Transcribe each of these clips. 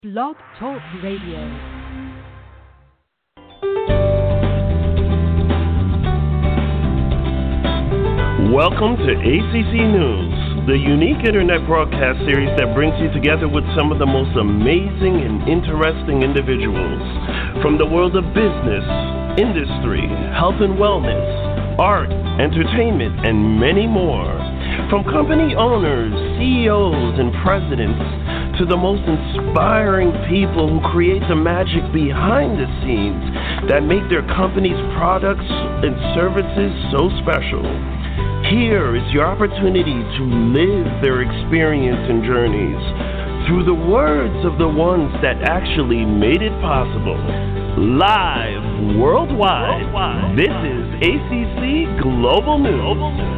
Blog Talk Radio. Welcome to ACC News, the unique internet broadcast series that brings you together with some of the most amazing and interesting individuals from the world of business, industry, health and wellness, art, entertainment, and many more. From company owners, CEOs, and presidents to the most inspiring people who create the magic behind the scenes that make their company's products and services so special. Here is your opportunity to live their experience and journeys through the words of the ones that actually made it possible. Live worldwide, this is ACC Global News.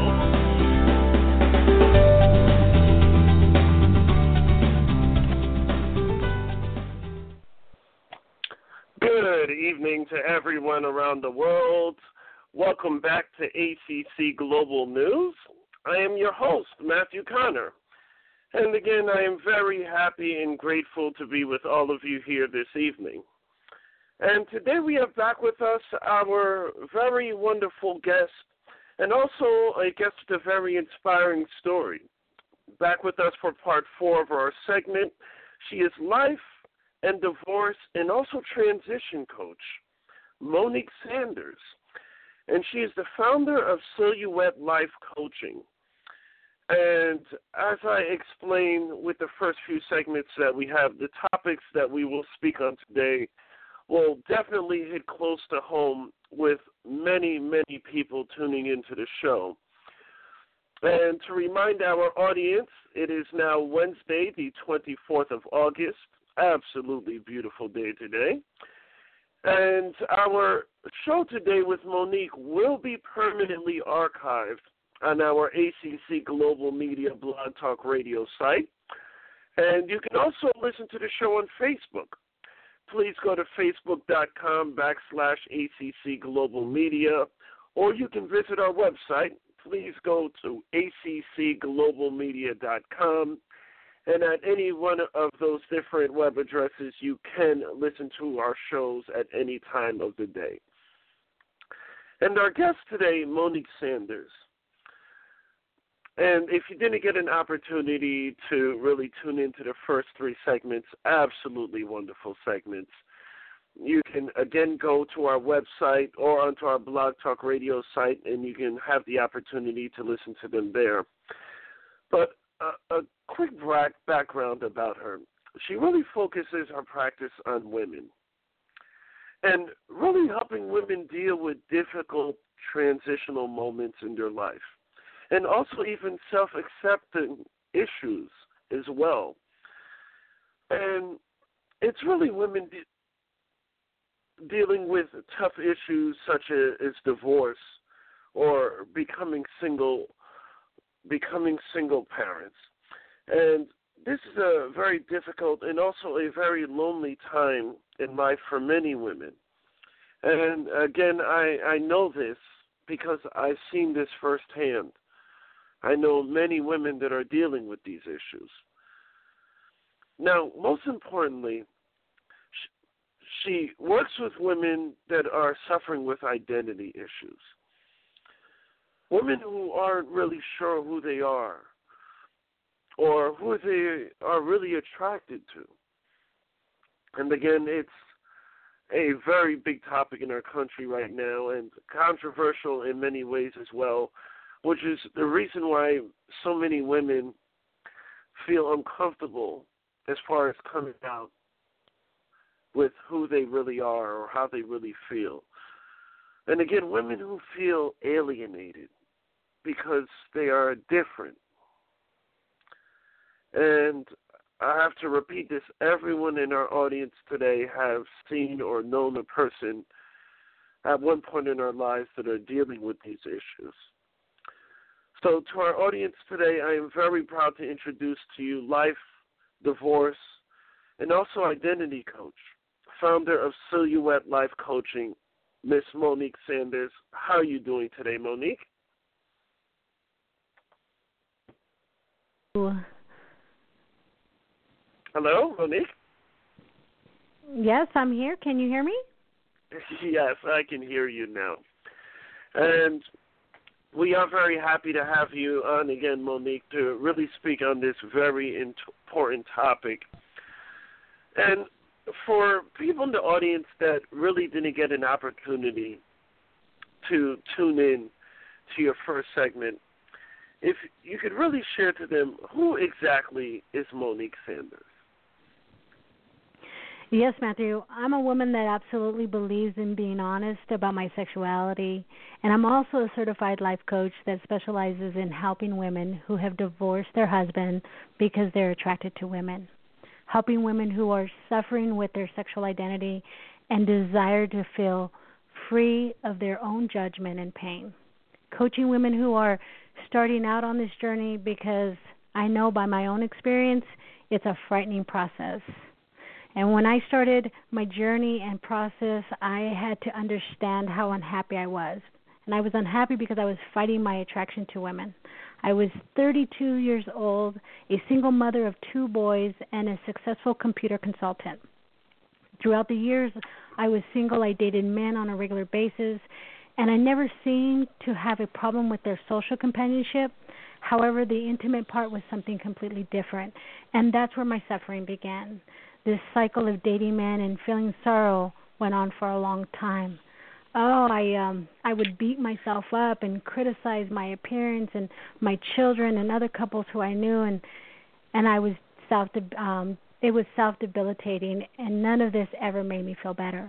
Good evening to everyone around the world. Welcome back to ACC Global News. I am your host, Matthew Connor. And again, I am very happy and grateful to be with all of you here this evening. And today we have back with us our very wonderful guest, and also a guest with a very inspiring story. Back with us for part 4 of our segment. She is life and divorce and also transition coach, Monique Sanders. And she is the founder of Silhouette Life Coaching. And as I explained with the first few segments that we have, the topics that we will speak on today will definitely hit close to home with many, many people tuning into the show. And to remind our audience, it is now Wednesday, the 24th of August. Absolutely beautiful day today. And our show today with Monique will be permanently archived on our ACC Global Media Blog Talk Radio site. And you can also listen to the show on Facebook. Please go to facebook.com/ACC Global Media, or you can visit our website. Please go to accglobalmedia.com. And at any one of those different web addresses, you can listen to our shows at any time of the day. And our guest today, Monique Sanders. And if you didn't get an opportunity to really tune into the first 3 segments, absolutely wonderful segments, you can, again, go to our website or onto our Blog Talk Radio site, and you can have the opportunity to listen to them there. But a quick background about her. She really focuses her practice on women and really helping women deal with difficult transitional moments in their life, and also even self-accepting issues as well. And it's really women dealing with tough issues such as divorce or becoming single parents. And this is a very difficult and also a very lonely time in life for many women. And again, I know this because I've seen this firsthand. I know many women that are dealing with these issues. Now, most importantly, she works with women that are suffering with identity issues. Women who aren't really sure who they are or who they are really attracted to. And again, it's a very big topic in our country right now and controversial in many ways as well, which is the reason why so many women feel uncomfortable as far as coming out with who they really are or how they really feel. And again, women who feel alienated because they are different. And I have to repeat this, everyone in our audience today have seen or known a person at one point in our lives that are dealing with these issues. So to our audience today, I am very proud to introduce to you life, divorce, and also identity coach, founder of Silhouette Life Coaching, Miss Monique Sanders. How are you doing today, Monique? Ooh. Hello, Monique? Yes, I'm here. Can you hear me? Yes, I can hear you now. And we are very happy to have you on again, Monique, to really speak on this very important topic. And for people in the audience that really didn't get an opportunity to tune in to your first segment, if you could really share to them, who exactly is Monique Sanders? Yes, Matthew. I'm a woman that absolutely believes in being honest about my sexuality, and I'm also a certified life coach that specializes in helping women who have divorced their husband because they're attracted to women, helping women who are suffering with their sexual identity and desire to feel free of their own judgment and pain, coaching women who are starting out on this journey because I know by my own experience it's a frightening process. And when I started my journey and process, I had to understand how unhappy I was. And I was unhappy because I was fighting my attraction to women. I was 32 years old, a single mother of 2 boys, and a successful computer consultant. Throughout the years, I was single. I dated men on a regular basis, and I never seemed to have a problem with their social companionship. However, the intimate part was something completely different, and that's where my suffering began. This cycle of dating men and feeling sorrow went on for a long time. I would beat myself up and criticize my appearance and my children and other couples who I knew, and I was it was self-debilitating, and none of this ever made me feel better.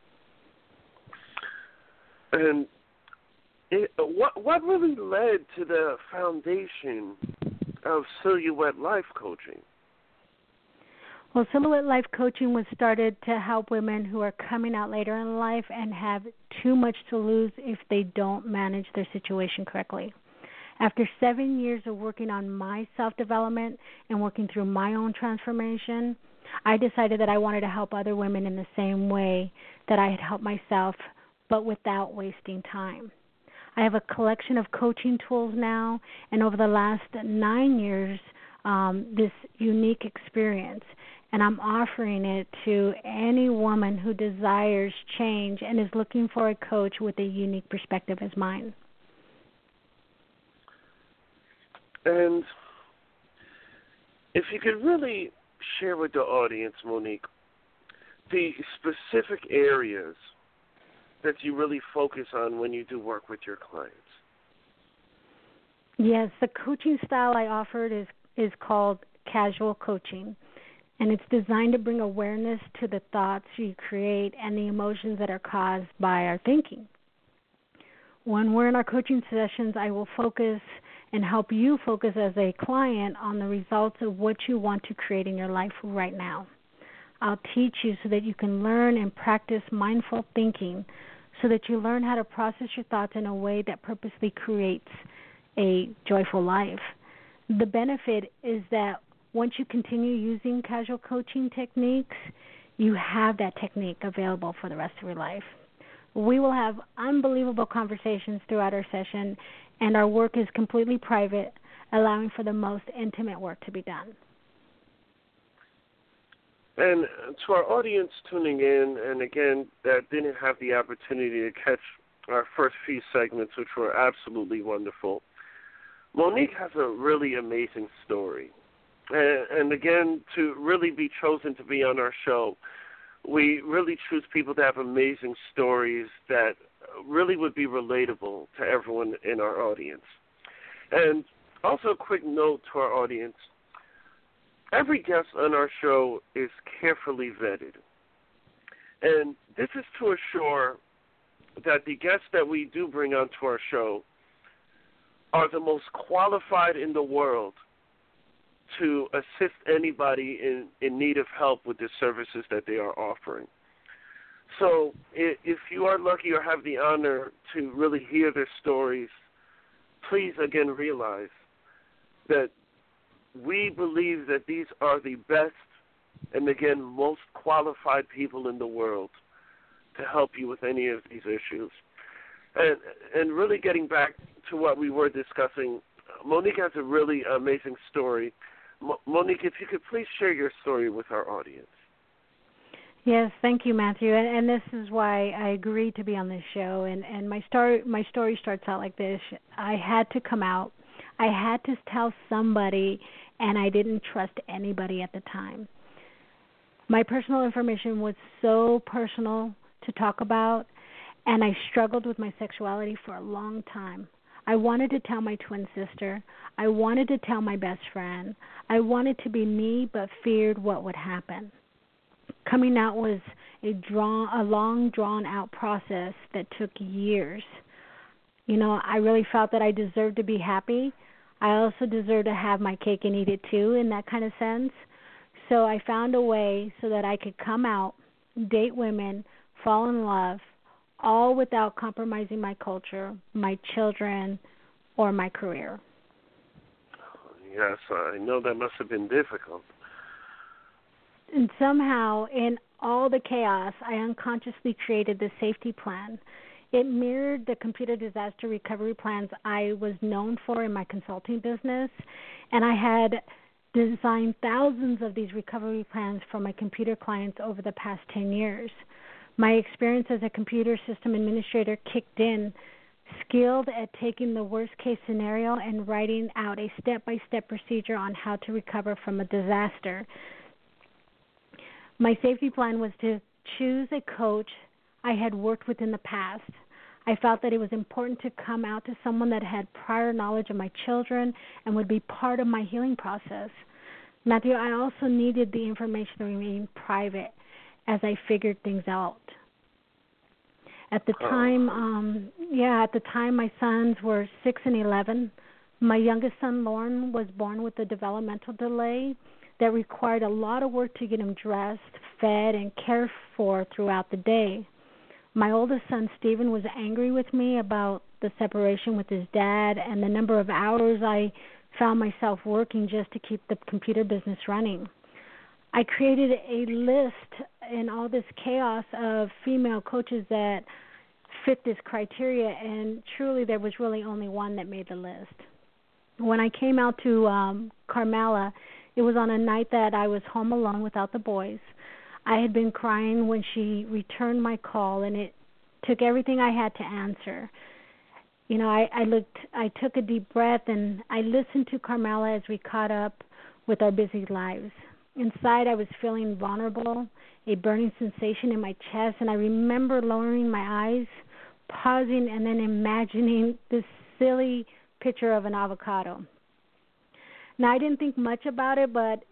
And what really led to the foundation of Silhouette Life Coaching? Well, Silhouette Life Coaching was started to help women who are coming out later in life and have too much to lose if they don't manage their situation correctly. After 7 years of working on my self-development and working through my own transformation, I decided that I wanted to help other women in the same way that I had helped myself, but without wasting time. I have a collection of coaching tools now, and over the last 9 years, this unique experience, and I'm offering it to any woman who desires change and is looking for a coach with a unique perspective as mine. And if you could really share with the audience, Monique, the specific areas that you really focus on when you do work with your clients. Yes, the coaching style I offered is called casual coaching, and it's designed to bring awareness to the thoughts you create and the emotions that are caused by our thinking. When we're in our coaching sessions, I will focus and help you focus as a client on the results of what you want to create in your life right now. I'll teach you so that you can learn and practice mindful thinking so that you learn how to process your thoughts in a way that purposely creates a joyful life. The benefit is that once you continue using casual coaching techniques, you have that technique available for the rest of your life. We will have unbelievable conversations throughout our session, and our work is completely private, allowing for the most intimate work to be done. And to our audience tuning in, and again, that didn't have the opportunity to catch our first few segments, which were absolutely wonderful, Monique has a really amazing story. And again, to really be chosen to be on our show, we really choose people that have amazing stories that really would be relatable to everyone in our audience. And also a quick note to our audience, every guest on our show is carefully vetted. And this is to assure that the guests that we do bring onto our show are the most qualified in the world to assist anybody in need of help with the services that they are offering. So if you are lucky or have the honor to really hear their stories, please again realize that we believe that these are the best and again most qualified people in the world to help you with any of these issues. And really getting back to what we were discussing, Monique has a really amazing story. Monique, if you could please share your story with our audience. Yes, thank you, Matthew. And this is why I agreed to be on this show. And my story starts out like this. I had to come out. I had to tell somebody, and I didn't trust anybody at the time. My personal information was so personal to talk about, and I struggled with my sexuality for a long time. I wanted to tell my twin sister. I wanted to tell my best friend. I wanted to be me, but feared what would happen. Coming out was a long, drawn-out process that took years. You know, I really felt that I deserved to be happy. I also deserved to have my cake and eat it too, in that kind of sense. So I found a way so that I could come out, date women, fall in love, all without compromising my culture, my children, or my career. Yes, I know that must have been difficult. And somehow, in all the chaos, I unconsciously created this safety plan. It mirrored the computer disaster recovery plans I was known for in my consulting business, and I had designed thousands of these recovery plans for my computer clients over the past 10 years. My experience as a computer system administrator kicked in, skilled at taking the worst-case scenario and writing out a step-by-step procedure on how to recover from a disaster. My safety plan was to choose a coach I had worked with in the past. I felt that it was important to come out to someone that had prior knowledge of my children and would be part of my healing process. Matthew, I also needed the information to remain private as I figured things out. At the time, my sons were 6 and 11. My youngest son, Lauren, was born with a developmental delay that required a lot of work to get him dressed, fed, and cared for throughout the day. My oldest son, Stephen, was angry with me about the separation with his dad and the number of hours I found myself working just to keep the computer business running. I created a list in all this chaos of female coaches that fit this criteria, and truly there was really only one that made the list. When I came out to Carmela, it was on a night that I was home alone without the boys. I had been crying when she returned my call, and it took everything I had to answer. You know, I took a deep breath, and I listened to Carmela as we caught up with our busy lives. Inside, I was feeling vulnerable, a burning sensation in my chest, and I remember lowering my eyes, pausing, and then imagining this silly picture of an avocado. Now, I didn't think much about it, but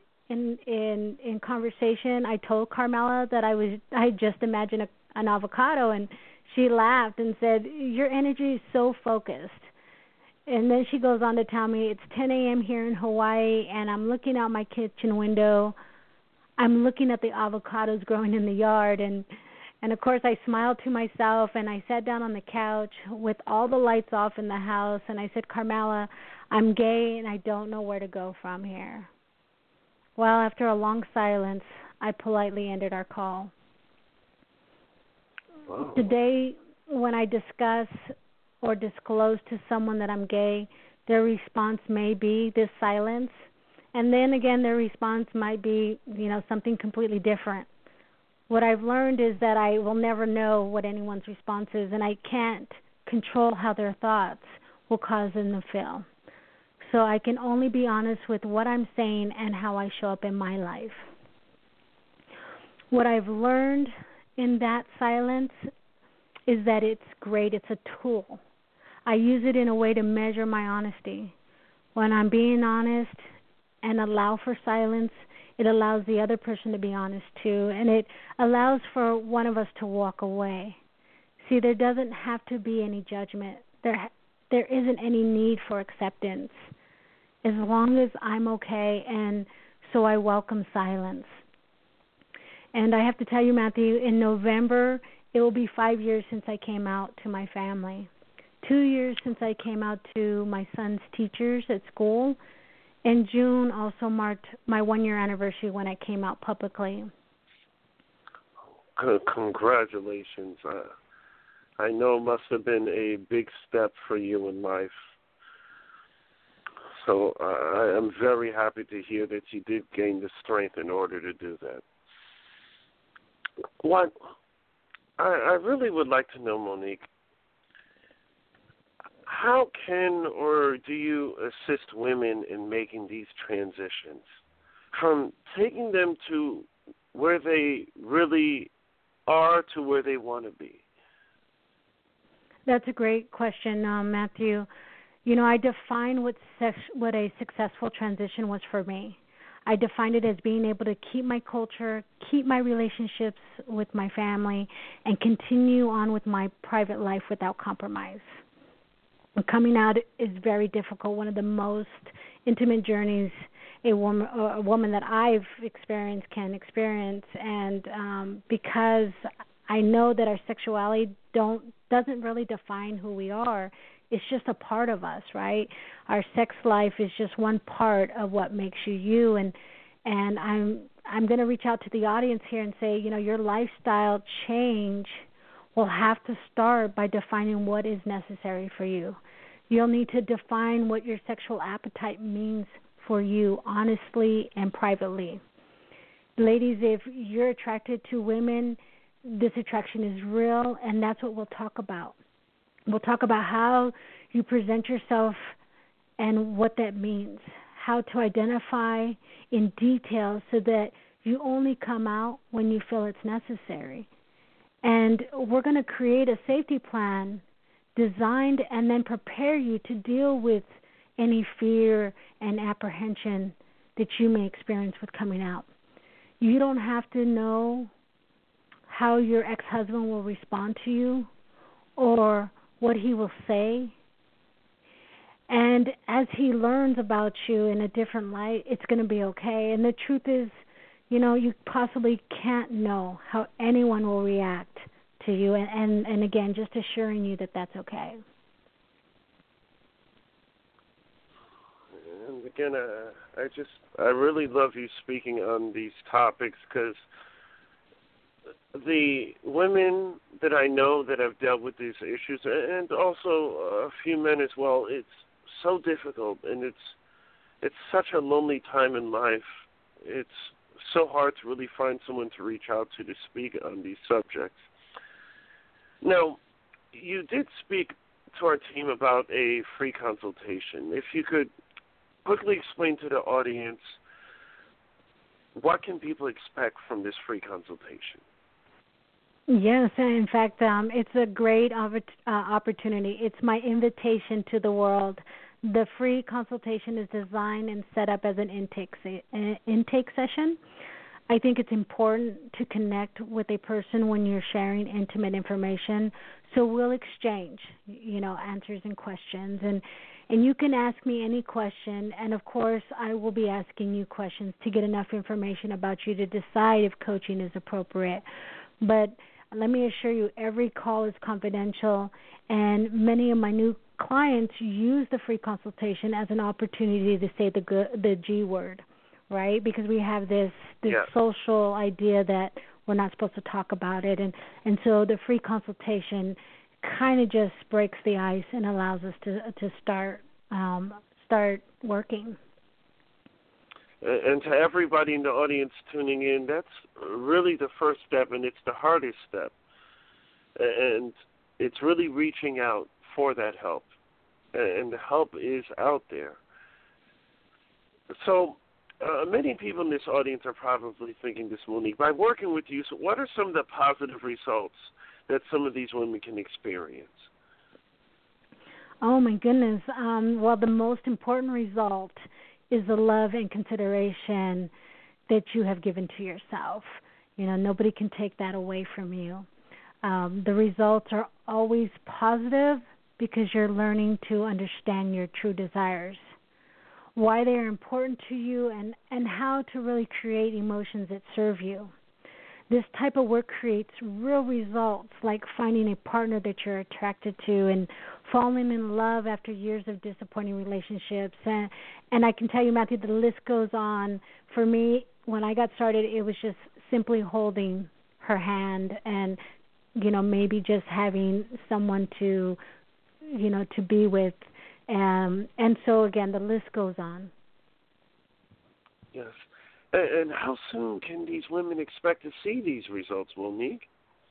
in conversation, I told Carmela that I just imagined an avocado, and she laughed and said, "Your energy is so focused." And then she goes on to tell me, it's 10 a.m. here in Hawaii, and I'm looking out my kitchen window. I'm looking at the avocados growing in the yard, and of course I smiled to myself, and I sat down on the couch with all the lights off in the house, and I said, "Carmela, I'm gay, and I don't know where to go from here." Well, after a long silence, I politely ended our call. Wow. Today, when I discuss or disclose to someone that I'm gay, their response may be this silence, and then again their response might be, something completely different. What I've learned is that I will never know what anyone's response is, and I can't control how their thoughts will cause them to feel. So I can only be honest with what I'm saying and how I show up in my life. What I've learned in that silence is that it's great. It's a tool. I use it in a way to measure my honesty. When I'm being honest and allow for silence, it allows the other person to be honest too, and it allows for one of us to walk away. See, there doesn't have to be any judgment. There isn't any need for acceptance, as long as I'm okay, and so I welcome silence. And I have to tell you, Matthew, in November, it will be 5 years since I came out to my family. 2 years since I came out to my son's teachers at school. And June also marked my 1-year anniversary when I came out publicly. Congratulations. I know it must have been a big step for you in life. So I am very happy to hear that you did gain the strength in order to do that. what I really would like to know, Monique, how can or do you assist women in making these transitions from taking them to where they really are to where they want to be? That's a great question, Matthew. You know, I define what a successful transition was for me. I defined it as being able to keep my culture, keep my relationships with my family, and continue on with my private life without compromise. And coming out is very difficult, one of the most intimate journeys a woman that I've experienced can experience, and because I know that our sexuality doesn't really define who we are. It's just a part of us, right? Our sex life is just one part of what makes you you, and I'm going to reach out to the audience here and say, you know, your lifestyle change will have to start by defining what is necessary for you. You'll need to define what your sexual appetite means for you, honestly and privately. Ladies, if you're attracted to women, this attraction is real, and that's what we'll talk about. We'll talk about how you present yourself and what that means, how to identify in detail so that you only come out when you feel it's necessary. And we're going to create a safety plan designed and then prepare you to deal with any fear and apprehension that you may experience with coming out. You don't have to know how your ex-husband will respond to you or what he will say. And as he learns about you in a different light, it's going to be okay. And the truth is, you know, you possibly can't know how anyone will react to you. And again, just assuring you that that's okay. And again, I really love you speaking on these topics, because the women that I know that have dealt with these issues, and also a few men as well, it's so difficult, and it's such a lonely time in life. It's so hard to really find someone to reach out to speak on these subjects. Now, you did speak to our team about a free consultation. If you could quickly explain to the audience, what can people expect from this free consultation? Yes, in fact, it's a great opportunity. It's my invitation to the world. The free consultation is designed and set up as an intake session. I think it's important to connect with a person when you're sharing intimate information. So we'll exchange, you know, answers and questions. And you can ask me any question, and of course I will be asking you questions to get enough information about you to decide if coaching is appropriate. But let me assure you, every call is confidential, and many of my new clients use the free consultation as an opportunity to say the G word, right? Because we have this social idea that we're not supposed to talk about it, and so the free consultation kind of just breaks the ice and allows us to start working. And to everybody in the audience tuning in, that's really the first step, and it's the hardest step. And it's really reaching out for that help. And the help is out there. So many people in this audience are probably thinking this, Monique, by working with you, so what are some of the positive results that some of these women can experience? Oh, my goodness. Well, the most important result is the love and consideration that you have given to yourself. You know, nobody can take that away from you. The results are always positive because you're learning to understand your true desires, why they are important to you, and how to really create emotions that serve you. This type of work creates real results, like finding a partner that you're attracted to and falling in love after years of disappointing relationships. And I can tell you, Matthew, the list goes on. For me, when I got started, it was just simply holding her hand and, you know, maybe just having someone to, you know, to be with. And so, again, the list goes on. Yes. And how soon can these women expect to see these results, Monique?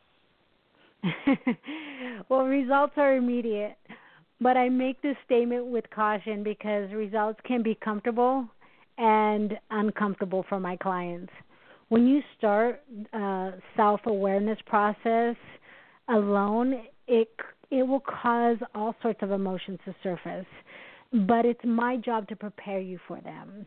Well, results are immediate, but I make this statement with caution because results can be comfortable and uncomfortable for my clients. When you start a self-awareness process alone, it will cause all sorts of emotions to surface, but it's my job to prepare you for them.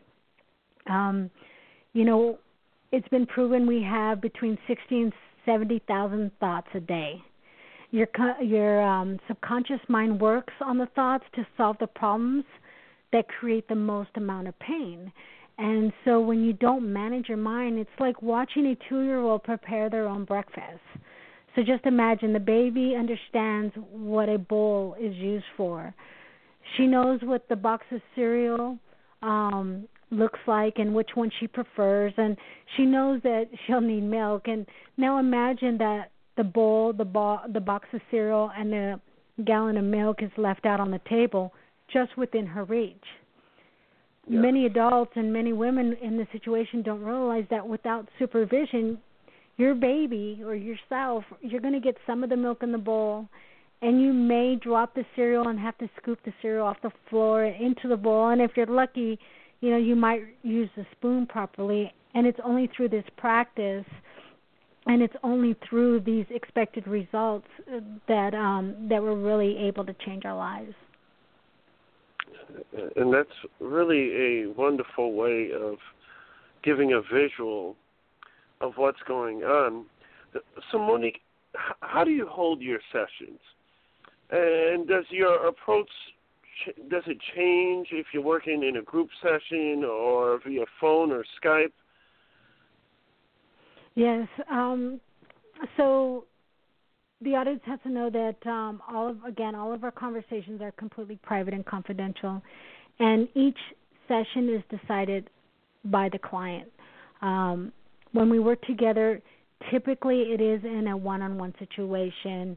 It's been proven we have between 60 and 70,000 thoughts a day. Your subconscious mind works on the thoughts to solve the problems that create the most amount of pain. And so when you don't manage your mind, it's like watching a 2-year-old prepare their own breakfast. So just imagine the baby understands what a bowl is used for. She knows what the box of cereal looks like and which one she prefers, and she knows that she'll need milk. And now imagine that the bowl, the box of cereal, and the gallon of milk is left out on the table just within her reach. Yeah. Many adults and many women in this situation don't realize that without supervision, your baby or yourself, you're going to get some of the milk in the bowl, and you may drop the cereal and have to scoop the cereal off the floor into the bowl. And if you're lucky, you might use the spoon properly. And it's only through this practice, and it's only through these expected results that we're really able to change our lives. And that's really a wonderful way of giving a visual of what's going on. So, Monique, how do you hold your sessions? And does your approach, does it change if you're working in a group session or via phone or Skype? Yes. So the audience has to know that all of our conversations are completely private and confidential, and each session is decided by the client. When we work together, typically it is in a one-on-one situation,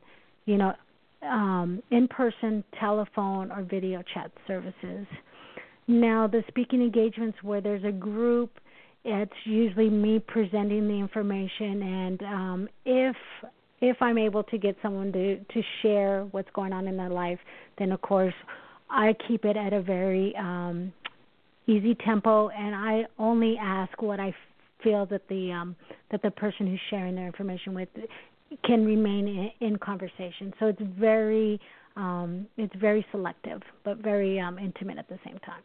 in-person, telephone, or video chat services. Now, the speaking engagements where there's a group, it's usually me presenting the information, and if I'm able to get someone to share what's going on in their life, then of course I keep it at a very easy tempo, and I only ask what I feel that the person who's sharing their information with can remain in conversation. So it's very selective, but very intimate at the same time.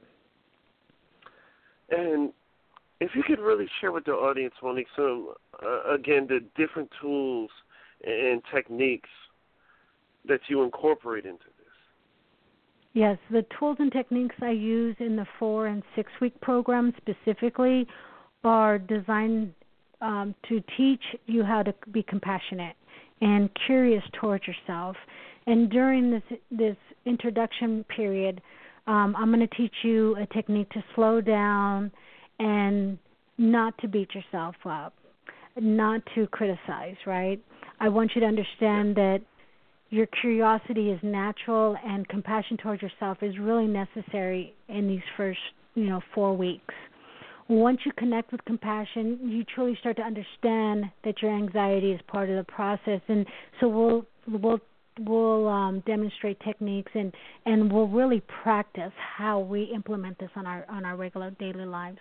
And if you could really share with the audience, Monique, some again the different tools and techniques that you incorporate into this. Yes, the tools and techniques I use in the 4- and 6-week program specifically are designed to teach you how to be compassionate and curious towards yourself. And during this introduction period, I'm going to teach you a technique to slow down and not to beat yourself up, not to criticize, right? I want you to understand that your curiosity is natural and compassion towards yourself is really necessary in these first, 4 weeks. Once you connect with compassion, you truly start to understand that your anxiety is part of the process, and so we'll demonstrate techniques and we'll really practice how we implement this on our regular daily lives.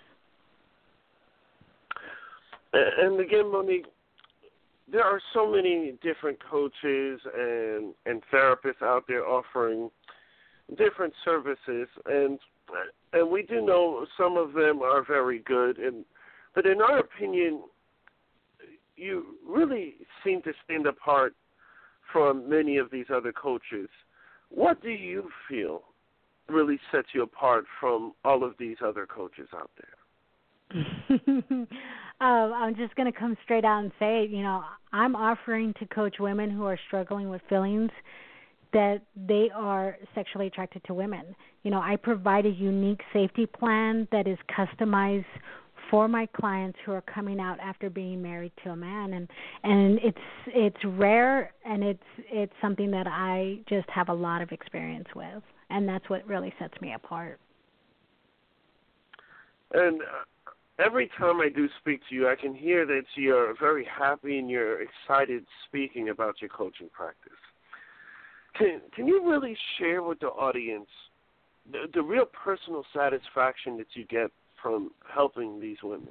And again, Monique, there are so many different coaches and therapists out there offering different services, and we do know some of them are very good. But in our opinion, you really seem to stand apart from many of these other coaches. What do you feel really sets you apart from all of these other coaches out there? I'm just going to come straight out and say, I'm offering to coach women who are struggling with feelings that they are sexually attracted to women. I provide a unique safety plan that is customized for my clients who are coming out after being married to a man, and it's rare, and it's something that I just have a lot of experience with, and that's what really sets me apart. And every time I do speak to you, I can hear that you're very happy and you're excited speaking about your coaching practice. Can you really share with the audience the real personal satisfaction that you get from helping these women?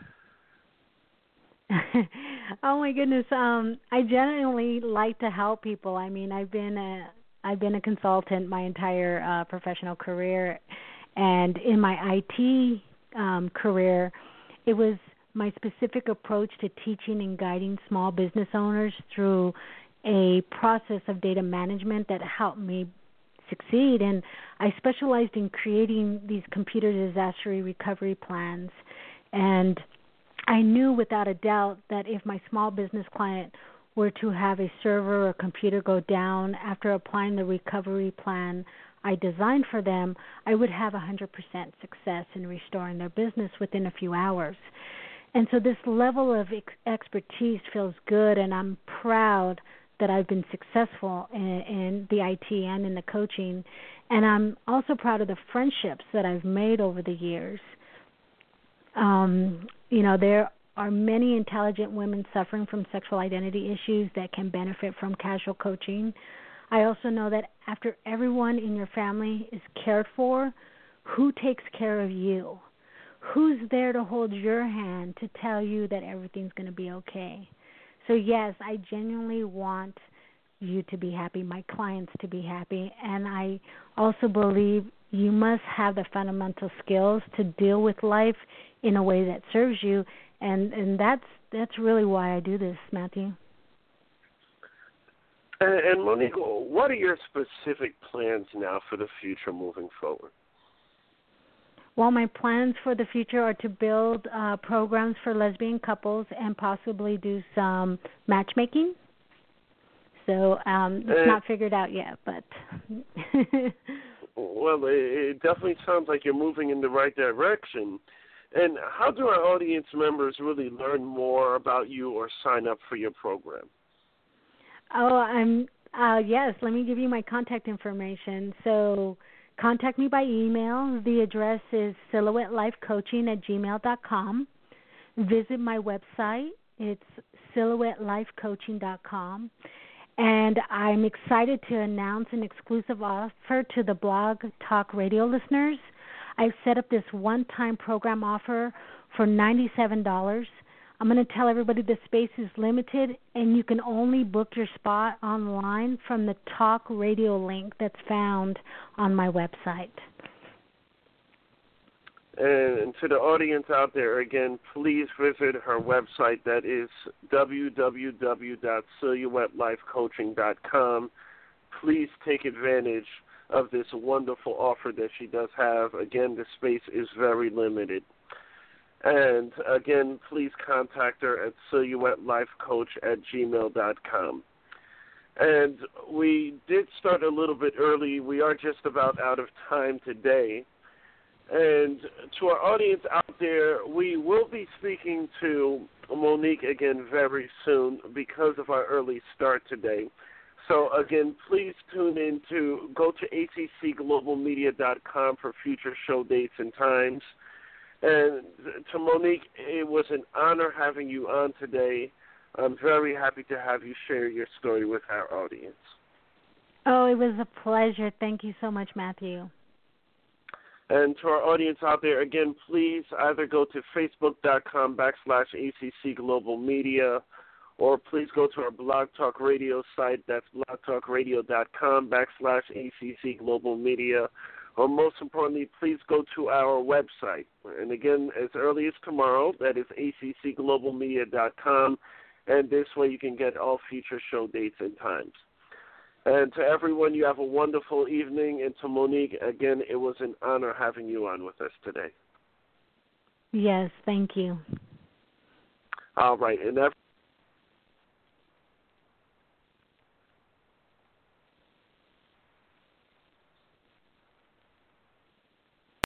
Oh my goodness! I genuinely like to help people. I mean, I've been a consultant my entire professional career, and in my IT career, it was my specific approach to teaching and guiding small business owners through a process of data management that helped me succeed. And I specialized in creating these computer disaster recovery plans. And I knew without a doubt that if my small business client were to have a server or computer go down after applying the recovery plan I designed for them, I would have 100% success in restoring their business within a few hours. And so this level of expertise feels good, and I'm proud that I've been successful in the IT and in the coaching. And I'm also proud of the friendships that I've made over the years. There are many intelligent women suffering from sexual identity issues that can benefit from casual coaching. I also know that after everyone in your family is cared for, who takes care of you? Who's there to hold your hand to tell you that everything's going to be okay? So, yes, I genuinely want you to be happy, my clients to be happy, and I also believe you must have the fundamental skills to deal with life in a way that serves you, and that's really why I do this, Matthew. And Monique, what are your specific plans now for the future moving forward? Well, my plans for the future are to build programs for lesbian couples and possibly do some matchmaking. So it's not figured out yet, but... Well, it definitely sounds like you're moving in the right direction. And how do our audience members really learn more about you or sign up for your program? Yes, let me give you my contact information. So contact me by email. The address is silhouettelifecoaching@gmail.com. Visit my website. It's silhouettelifecoaching.com. And I'm excited to announce an exclusive offer to the Blog Talk Radio listeners. I've set up this one-time program offer for $97. I'm going to tell everybody the space is limited, and you can only book your spot online from the Talk Radio link that's found on my website. And to the audience out there, again, please visit her website. That is www.silhouettelifecoaching.com. Please take advantage of this wonderful offer that she does have. Again, the space is very limited. And, again, please contact her at silhouettelifecoach@gmail.com. And we did start a little bit early. We are just about out of time today. And to our audience out there, we will be speaking to Monique again very soon because of our early start today. So, again, please tune in to go to accglobalmedia.com for future show dates and times. And to Monique, it was an honor having you on today. I'm very happy to have you share your story with our audience. Oh, it was a pleasure. Thank you so much, Matthew. And to our audience out there, again, please either go to facebook.com/ACCGlobalMedia, or please go to our Blog Talk Radio site. That's blogtalkradio.com/ACCGlobalMedia. Or most importantly, please go to our website. And again, as early as tomorrow, that is accglobalmedia.com. And this way you can get all future show dates and times. And to everyone, you have a wonderful evening. And to Monique, again, it was an honor having you on with us today. Yes, thank you. All right. And